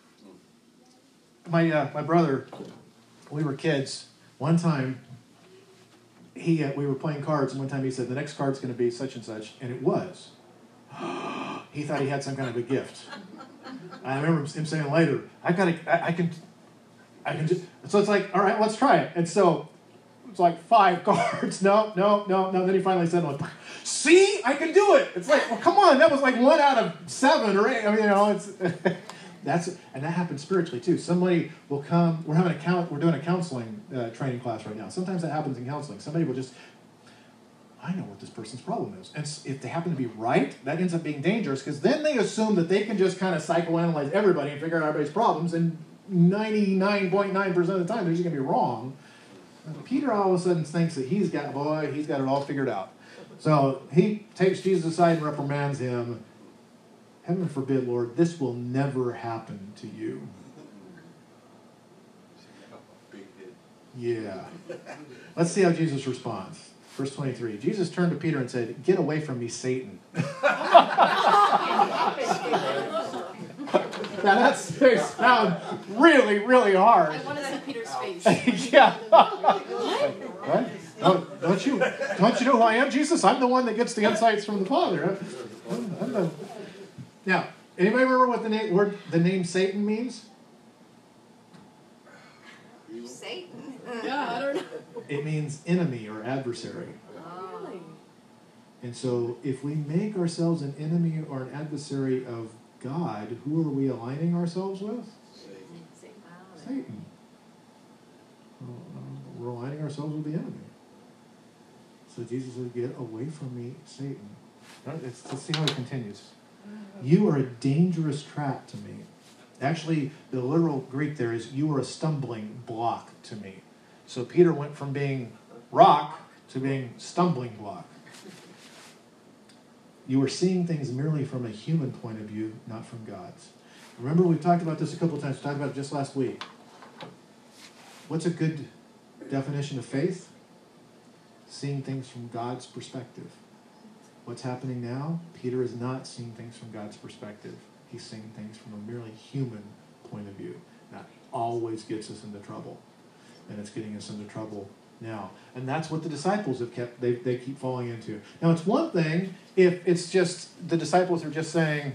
my uh, my brother, we were kids, one time, he uh, we were playing cards, and one time he said, the next card's going to be such and such, and it was. He thought he had some kind of a gift. I remember him saying later, I got I, I can, I can just, so it's like, all right, let's try it. And so, it's like five cards. No, no, no, no. Then he finally said, like, see, I can do it. It's like, well, come on. That was like one out of seven or eight. I mean, you know, it's, that's, and that happens spiritually too. Somebody will come, we're having a count, we're doing a counseling uh, training class right now. Sometimes that happens in counseling. Somebody will just, I know what this person's problem is. And if they happen to be right, that ends up being dangerous, because then they assume that they can just kind of psychoanalyze everybody and figure out everybody's problems, and ninety-nine point nine percent of the time they're just going to be wrong. Peter all of a sudden thinks that he's got, boy, he's got it all figured out. So he takes Jesus aside and reprimands him. Heaven forbid, Lord, this will never happen to you. Yeah. Let's see how Jesus responds. Verse twenty-three. Jesus turned to Peter and said, "Get away from me, Satan." Now that's they sound really, really hard. I want to see Peter's face. Yeah. Right? Don't, don't you don't you know who I am, Jesus? I'm the one that gets the insights from the Father. I'm, I'm the... Now, anybody remember what the name word the name Satan means? Satan. Yeah, I don't know. It means enemy or adversary. Really? And so if we make ourselves an enemy or an adversary of God, who are we aligning ourselves with? Satan. Well, we're aligning ourselves with the enemy. So Jesus said, "Get away from me, Satan." All right, let's, let's see how he continues. "You are a dangerous trap to me." Actually, the literal Greek there is, "you are a stumbling block to me." So Peter went from being rock to being stumbling block. You are seeing things merely from a human point of view, not from God's. Remember, we've talked about this a couple of times. We talked about it just last week. What's a good definition of faith? Seeing things from God's perspective. What's happening now? Peter is not seeing things from God's perspective. He's seeing things from a merely human point of view. That always gets us into trouble. And it's getting us into trouble now. And that's what the disciples have kept, they, they keep falling into. Now, it's one thing if it's just, the disciples are just saying,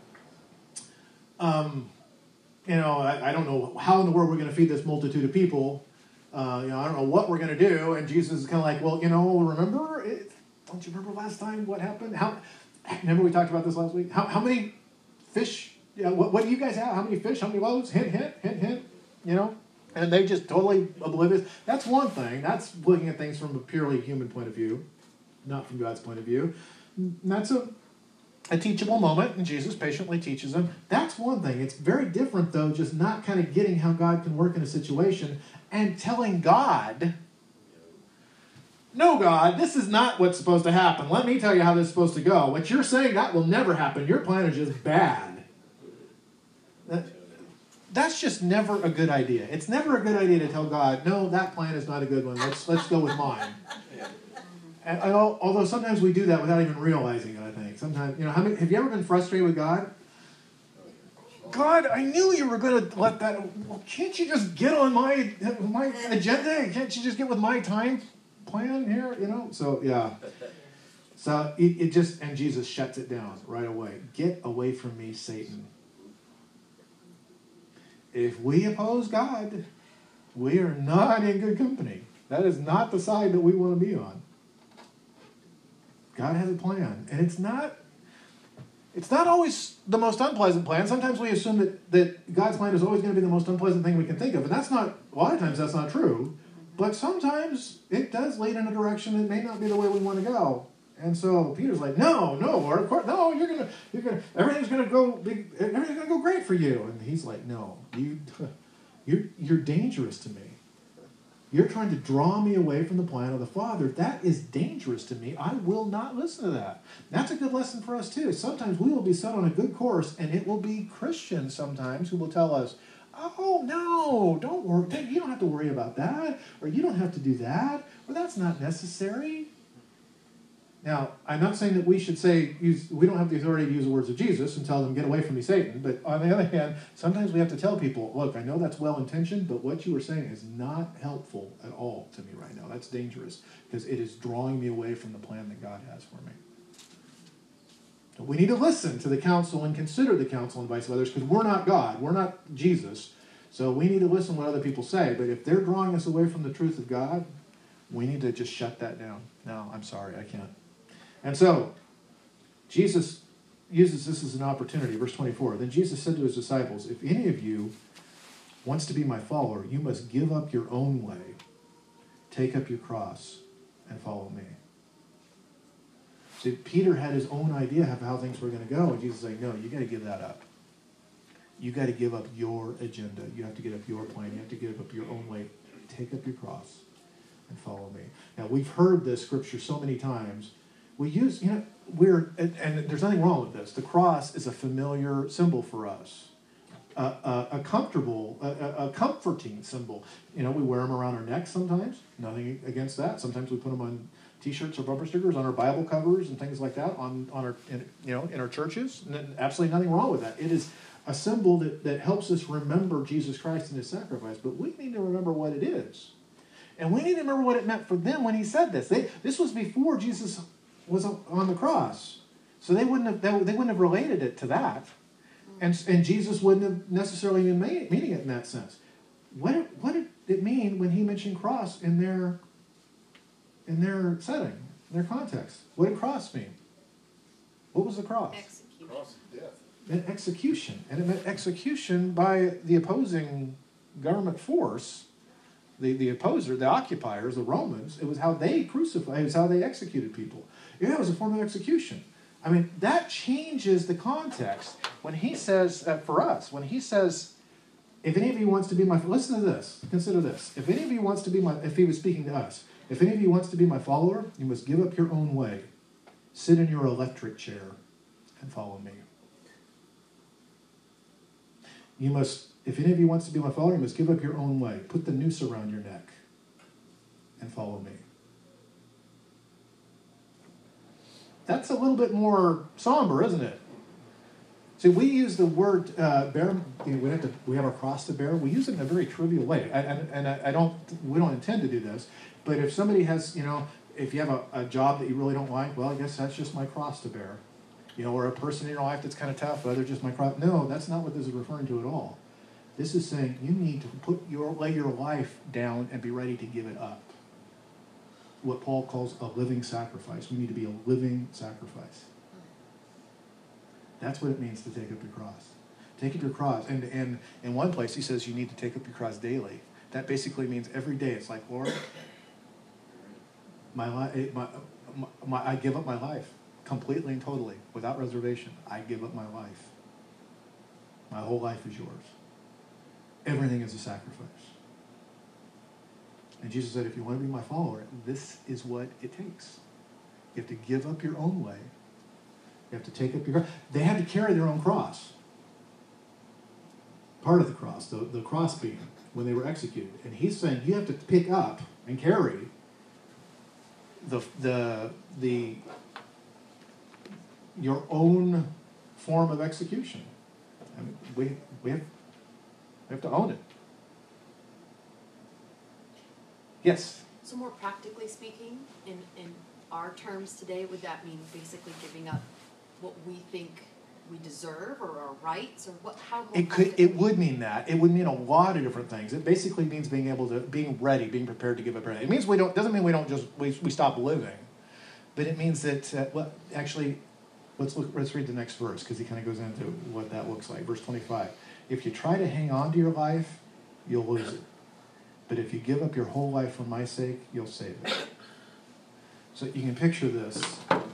um, you know, I, I don't know how in the world we're going to feed this multitude of people. Uh, you know, I don't know what we're going to do. And Jesus is kind of like, well, you know, remember, it, don't you remember last time what happened? How? Remember we talked about this last week? How, how many fish, you know, what, what do you guys have? How many fish? How many loaves? Hint, hint, hint, hint, you know? And they just totally oblivious. That's one thing. That's looking at things from a purely human point of view, not from God's point of view. And that's a, a teachable moment, and Jesus patiently teaches them. That's one thing. It's very different, though, just not kind of getting how God can work in a situation and telling God, "No, God, this is not what's supposed to happen. Let me tell you how this is supposed to go. What you're saying, that will never happen. Your plan is just bad." That, That's just never a good idea. It's never a good idea to tell God, "No, that plan is not a good one. Let's let's go with mine." And, and although sometimes we do that without even realizing it, I think. Sometimes, you know, how many, have you ever been frustrated with God? God, I knew you were going to let that. Well, can't you just get on my my agenda? Can't you just get with my time plan here? You know. So yeah. So it, it just and Jesus shuts it down right away. "Get away from me, Satan." If we oppose God, we are not in good company. That is not the side that we want to be on. God has a plan, and it's not it's not always the most unpleasant plan. Sometimes we assume that, that God's plan is always going to be the most unpleasant thing we can think of, and that's not, a lot of times that's not true, but sometimes it does lead in a direction that may not be the way we want to go. And so Peter's like, "No, no, Lord, of course, no, you're gonna, you're gonna, everything's gonna go, big, everything's gonna go great for you." And he's like, "No, you, you're, you're dangerous to me. You're trying to draw me away from the plan of the Father. That is dangerous to me. I will not listen to that." That's a good lesson for us too. Sometimes we will be set on a good course, and it will be Christians sometimes who will tell us, "Oh no, don't worry. You don't have to worry about that, or you don't have to do that, or that's not necessary." Now, I'm not saying that we should say, use, we don't have the authority to use the words of Jesus and tell them, "Get away from me, Satan." But on the other hand, sometimes we have to tell people, "Look, I know that's well-intentioned, but what you are saying is not helpful at all to me right now. That's dangerous because it is drawing me away from the plan that God has for me." So we need to listen to the counsel and consider the counsel and advice of others because we're not God. We're not Jesus. So we need to listen to what other people say. But if they're drawing us away from the truth of God, we need to just shut that down. No, I'm sorry, I can't. And so, Jesus uses this as an opportunity. Verse twenty-four, "Then Jesus said to his disciples, 'If any of you wants to be my follower, you must give up your own way, take up your cross, and follow me.'" See, Peter had his own idea of how things were going to go, and Jesus is like, "No, you got to give that up. You got to give up your agenda. You have to give up your plan. You have to give up your own way. Take up your cross and follow me." Now, we've heard this scripture so many times. We use, you know, we're, and, and there's nothing wrong with this. The cross is a familiar symbol for us. a, a, a comfortable, a, a comforting symbol. You know, we wear them around our necks sometimes. Nothing against that. Sometimes we put them on T-shirts or bumper stickers, on our Bible covers and things like that, on on our in, you know in our churches. And absolutely nothing wrong with that. It is a symbol that, that helps us remember Jesus Christ and his sacrifice. But we need to remember what it is, and we need to remember what it meant for them when he said this. They this was before Jesus was on the cross, so they wouldn't have they, they wouldn't have related it to that. And, and Jesus wouldn't have necessarily been meaning it in that sense. What did, what did it mean when he mentioned cross in their in their setting, in their context? What did cross mean? What was the cross? Execution. Cross is death. It meant execution. And it meant execution by the opposing government force, the, the opposer, the occupiers, the Romans. It was how they crucified, it was how they executed people. Yeah, it was a form of execution. I mean, that changes the context when he says, uh, for us, when he says, if any of you wants to be my, listen to this, consider this. If any of you wants to be my, if he was speaking to us, if any of you wants to be my follower, you must give up your own way. Sit in your electric chair and follow me. You must, if any of you wants to be my follower, you must give up your own way. Put the noose around your neck and follow me. That's a little bit more somber, isn't it? See, we use the word uh, bear. You know, we have to. We have our cross to bear. We use it in a very trivial way, I, and, and I, I don't. We don't intend to do this. But if somebody has, you know, if you have a, a job that you really don't like, well, I guess that's just my cross to bear. You know, or a person in your life that's kind of tough, well, they're just my cross. No, that's not what this is referring to at all. This is saying you need to put your lay your life down and be ready to give it up. What Paul calls a living sacrifice. We need to be a living sacrifice. That's what it means to take up your cross. Take up your cross. And, and in one place he says you need to take up your cross daily. That basically means every day. It's like, Lord, my, li- my, my, my I give up my life completely and totally, without reservation. I give up my life. My whole life is yours. Everything is a sacrifice. And Jesus said, if you want to be my follower, this is what it takes. You have to give up your own way. You have to take up your cross. They had to carry their own cross. Part of the cross, the, the cross beam, when they were executed. And he's saying you have to pick up and carry the the the your own form of execution. I mean, we we have we have to own it. Yes. So more practically speaking, in, in our terms today, would that mean basically giving up what we think we deserve or our rights, or what? How? more It could. practically? It would mean that. It would mean a lot of different things. It basically means being able to, being ready, being prepared to give up everything. It means we don't. Doesn't mean we don't just we, we stop living, but it means that. Uh, well, actually, let's look. Let's read the next verse because he kind of goes into what that looks like. Verse twenty-five. If you try to hang on to your life, you'll lose it. But if you give up your whole life for my sake, you'll save it. So you can picture this.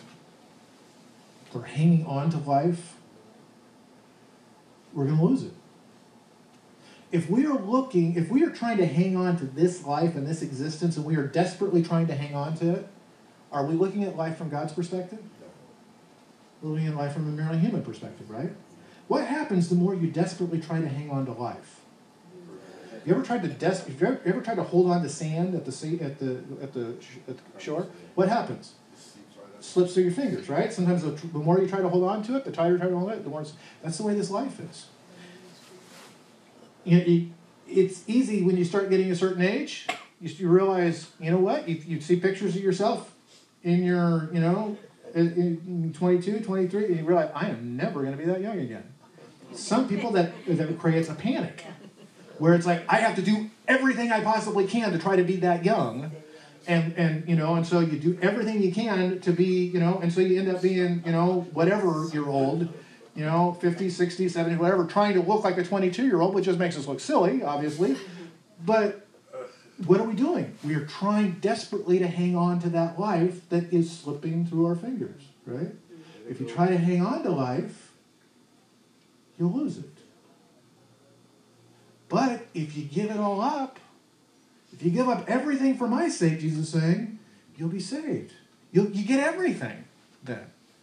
If we're hanging on to life, we're going to lose it. If we are looking, if we are trying to hang on to this life and this existence, and we are desperately trying to hang on to it, are we looking at life from God's perspective? We're looking at life from a merely human perspective, right? What happens the more you desperately try to hang on to life? You ever tried to des- Have you ever, you ever tried to hold on to sand at the sea, at the at the at the shore? What happens? It slips through your fingers, right? Sometimes the, the more you try to hold on to it, the tighter you try to hold on to it, the more. It's, that's the way this life is. You know, it, it's easy when you start getting a certain age. You, you realize, you know what? You, you see pictures of yourself in your, you know, in, in twenty-two, twenty-three, and you realize I am never going to be that young again. Some people that that creates a panic. Where it's like, I have to do everything I possibly can to try to be that young. And, and you know, and so you do everything you can to be, you know, and so you end up being, you know, whatever year old, you know, fifty, sixty, seventy, whatever, trying to look like a twenty-two-year-old, which just makes us look silly, obviously. But what are we doing? We are trying desperately to hang on to that life that is slipping through our fingers, right? If you try to hang on to life, you'll lose it. But if you give it all up, if you give up everything for my sake, Jesus is saying, you'll be saved. You'll, you get everything then.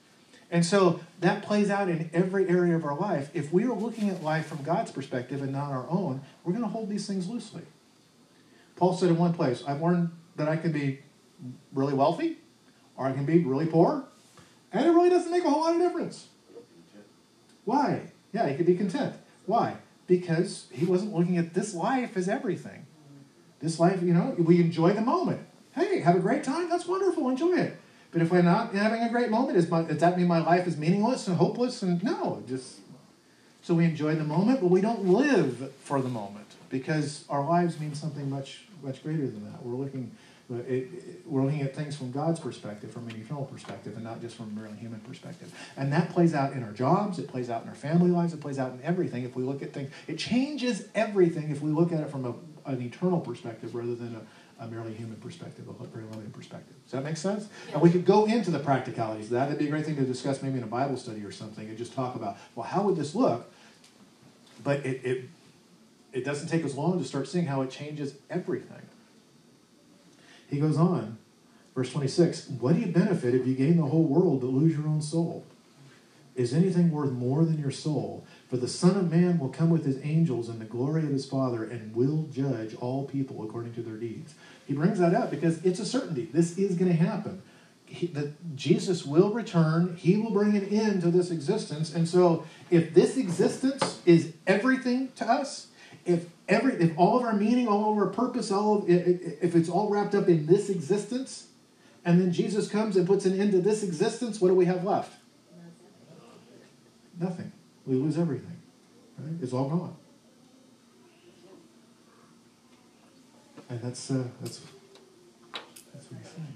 And so that plays out in every area of our life. If we are looking at life from God's perspective and not our own, we're going to hold these things loosely. Paul said in one place, I've learned that I can be really wealthy or I can be really poor, and it really doesn't make a whole lot of difference. Why? Yeah, he could be content. Why? Because he wasn't looking at this life as everything. This life, you know, we enjoy the moment. Hey, have a great time? That's wonderful. Enjoy it. But if we're not having a great moment, is my, does that mean my life is meaningless and hopeless? And no, just so we enjoy the moment, but we don't live for the moment because our lives mean something much, much greater than that. We're looking, it, it, we're looking at things from God's perspective, from an eternal perspective, and not just from a merely human perspective. And that plays out in our jobs. It plays out in our family lives. It plays out in everything. If we look at things, it changes everything if we look at it from a, an eternal perspective rather than a a merely human perspective, a very limited perspective. Does that make sense? Yeah. And we could go into the practicalities of that. That'd be a great thing to discuss maybe in a Bible study or something and just talk about, well, how would this look? But it it, it doesn't take us long to start seeing how it changes everything. He goes on, verse twenty-six, what do you benefit if you gain the whole world but lose your own soul? Is anything worth more than your soul? For the Son of Man will come with his angels in the glory of his Father and will judge all people according to their deeds. He brings that up because it's a certainty. This is going to happen. He, that Jesus will return. He will bring an end to this existence. And so if this existence is everything to us, if every, if all of our meaning, all of our purpose, all of it, if it's all wrapped up in this existence, and then Jesus comes and puts an end to this existence, what do we have left? Nothing. We lose everything. Right? It's all gone. And that's uh, that's that's what he's saying.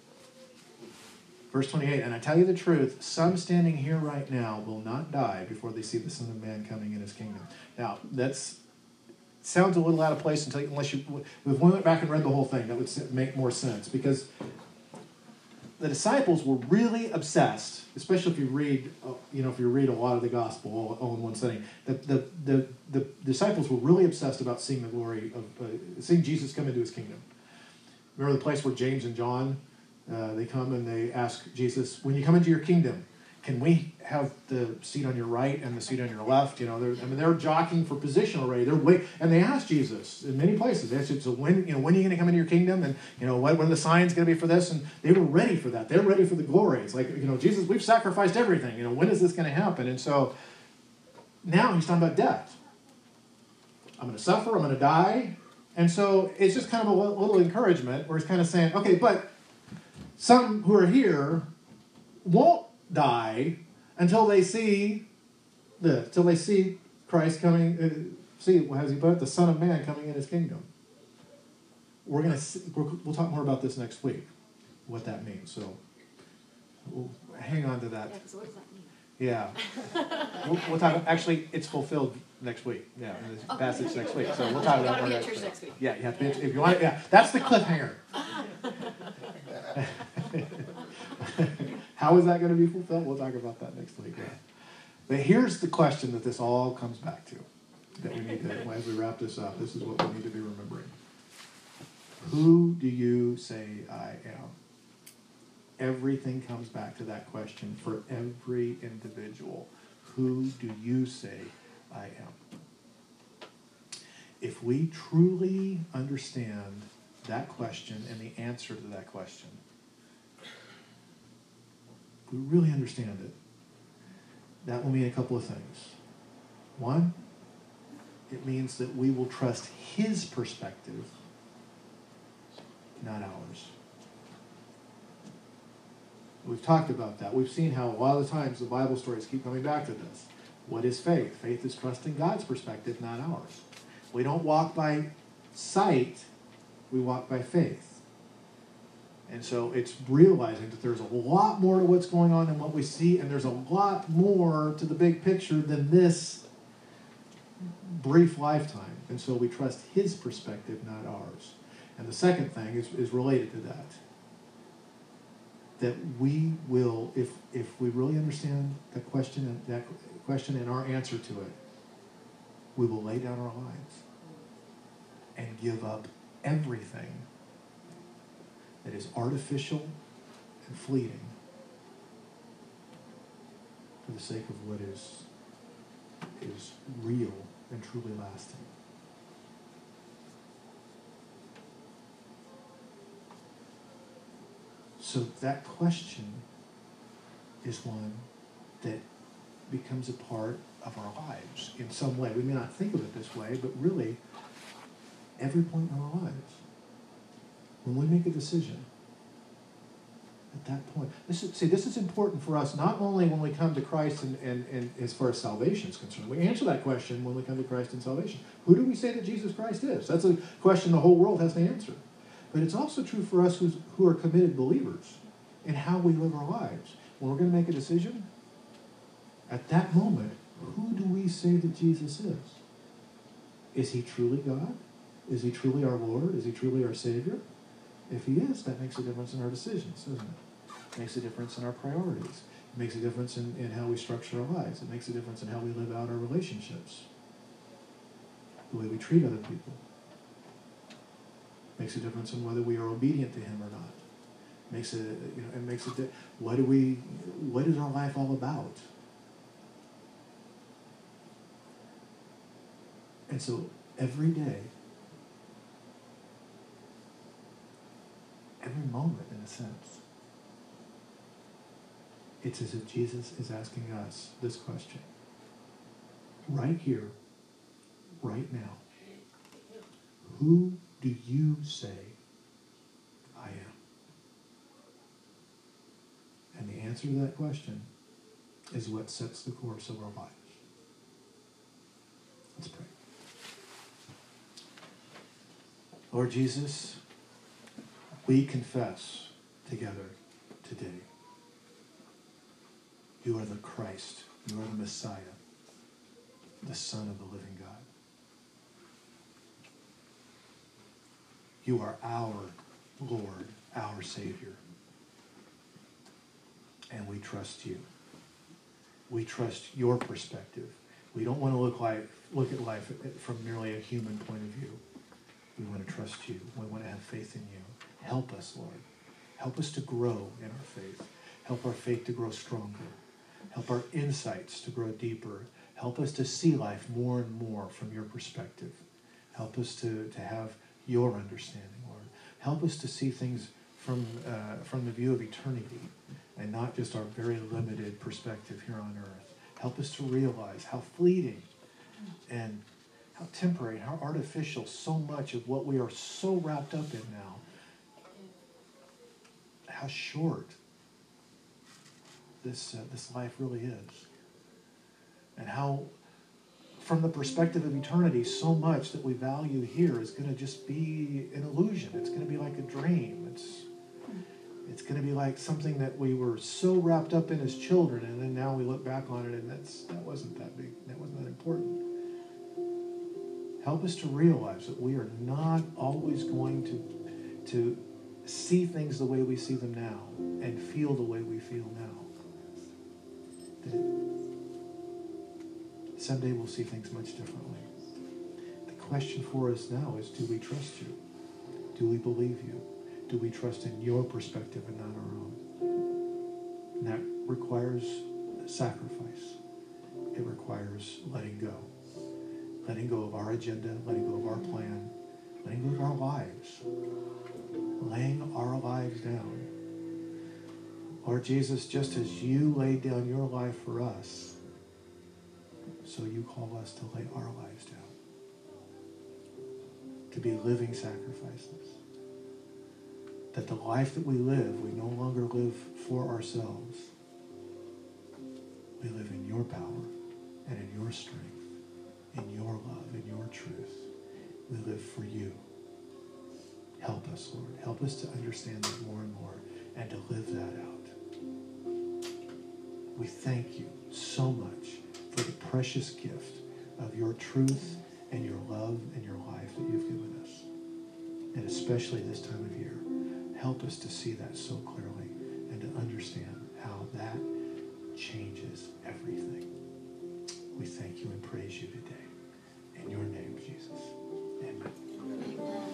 Verse twenty-eight, and I tell you the truth, some standing here right now will not die before they see the Son of Man coming in his kingdom. Now, that's sounds a little out of place until unless you if we went back and read the whole thing, that would make more sense because the disciples were really obsessed, especially if you read, you know, if you read a lot of the gospel all, all in one setting. The, the the the disciples were really obsessed about seeing the glory of uh, seeing Jesus come into his kingdom. Remember the place where James and John uh, they come and they ask Jesus, "When you come into your kingdom, can we have the seat on your right and the seat on your left?" You know, they're, I mean, they're jockeying for position already. They're wait, and they asked Jesus in many places. They asked, "So when, you know, when are you going to come into your kingdom? And you know, what, when are the signs going to be for this?" And they were ready for that. They're ready for the glory. It's like, you know, Jesus, we've sacrificed everything. You know, when is this going to happen? And so now he's talking about death. I'm going to suffer. I'm going to die. And so it's just kind of a little encouragement where he's kind of saying, okay, but some who are here won't die until they see the till they see Christ coming. Uh, see, how does he put it? The Son of Man coming in his kingdom. We're gonna see, we're, we'll talk more about this next week, what that means. So we'll hang on to that. Yeah, so what does that mean? Yeah, we'll, we'll talk. Actually, it's fulfilled next week. Yeah, in this Okay. passage next week. So we'll talk You about gotta more be at next church week. next week. Yeah, you have to. If you want, yeah, that's the cliffhanger. How is that going to be fulfilled? We'll talk about that next week. Yeah. But here's the question that this all comes back to, that we need to, as we wrap this up, this is what we need to be remembering. Who do you say I am? Everything comes back to that question for every individual. Who do you say I am? If we truly understand that question and the answer to that question, we really understand it, that will mean a couple of things. One, it means that we will trust his perspective, not ours. We've talked about that. We've seen how a lot of the times the Bible stories keep coming back to this. What is faith? Faith is trusting God's perspective, not ours. We don't walk by sight, we walk by faith. And so it's realizing that there's a lot more to what's going on than what we see, and there's a lot more to the big picture than this brief lifetime. And so we trust his perspective, not ours. And the second thing is, is related to that. That we will, if if we really understand the question and that question and our answer to it, we will lay down our lives and give up everything that is artificial and fleeting for the sake of what is, is real and truly lasting. So that question is one that becomes a part of our lives in some way. We may not think of it this way, but really, every point in our lives, when we make a decision, at that point, this is, see, this is important for us not only when we come to Christ and, and, and as far as salvation is concerned. We answer that question when we come to Christ in salvation. Who do we say that Jesus Christ is? That's a question the whole world has to answer. But it's also true for us who's, who are committed believers in how we live our lives. When we're going to make a decision, at that moment, who do we say that Jesus is? Is he truly God? Is he truly our Lord? Is he truly our Savior? If he is, that makes a difference in our decisions, doesn't it? It makes a difference in our priorities. It makes a difference in, in how we structure our lives. It makes a difference in how we live out our relationships, the way we treat other people. Makes a difference in whether we are obedient to him or not. Makes a you know it makes a di- what do we what is our life all about? And so every day, every moment in a sense, it's as if Jesus is asking us this question. Right here, right now. Who do you say I am? And the answer to that question is what sets the course of our lives. Let's pray. Lord Jesus, we confess together today. You are the Christ. You are the Messiah, the Son of the living God. You are our Lord, our Savior. And we trust you. We trust your perspective. We don't want to look like look at life from merely a human point of view. We want to trust you. We want to have faith in you. Help us, Lord. Help us to grow in our faith. Help our faith to grow stronger. Help our insights to grow deeper. Help us to see life more and more from your perspective. Help us to, to have your understanding, Lord. Help us to see things from uh, from the view of eternity and not just our very limited perspective here on earth. Help us to realize how fleeting and how temporary, how artificial so much of what we are so wrapped up in now, how short this uh, this life really is. And how, from the perspective of eternity, so much that we value here is going to just be an illusion. It's going to be like a dream. It's it's going to be like something that we were so wrapped up in as children, and then now we look back on it, and that's that wasn't that big. That wasn't that important. Help us to realize that we are not always going to to see things the way we see them now and feel the way we feel now. That someday we'll see things much differently. The question for us now is, do we trust you? Do we believe you? Do we trust in your perspective and not our own? And that requires sacrifice. It requires letting go. Letting go of our agenda, letting go of our plan, letting go of our lives. Laying our lives down. Lord Jesus, just as you laid down your life for us, so you call us to lay our lives down. To be living sacrifices. That the life that we live, we no longer live for ourselves. We live in your power and in your strength, in your love, in your truth. We live for you. Help us, Lord. Help us to understand that more and more and to live that out. We thank you so much for the precious gift of your truth and your love and your life that you've given us. And especially this time of year, help us to see that so clearly and to understand how that changes everything. We thank you and praise you today.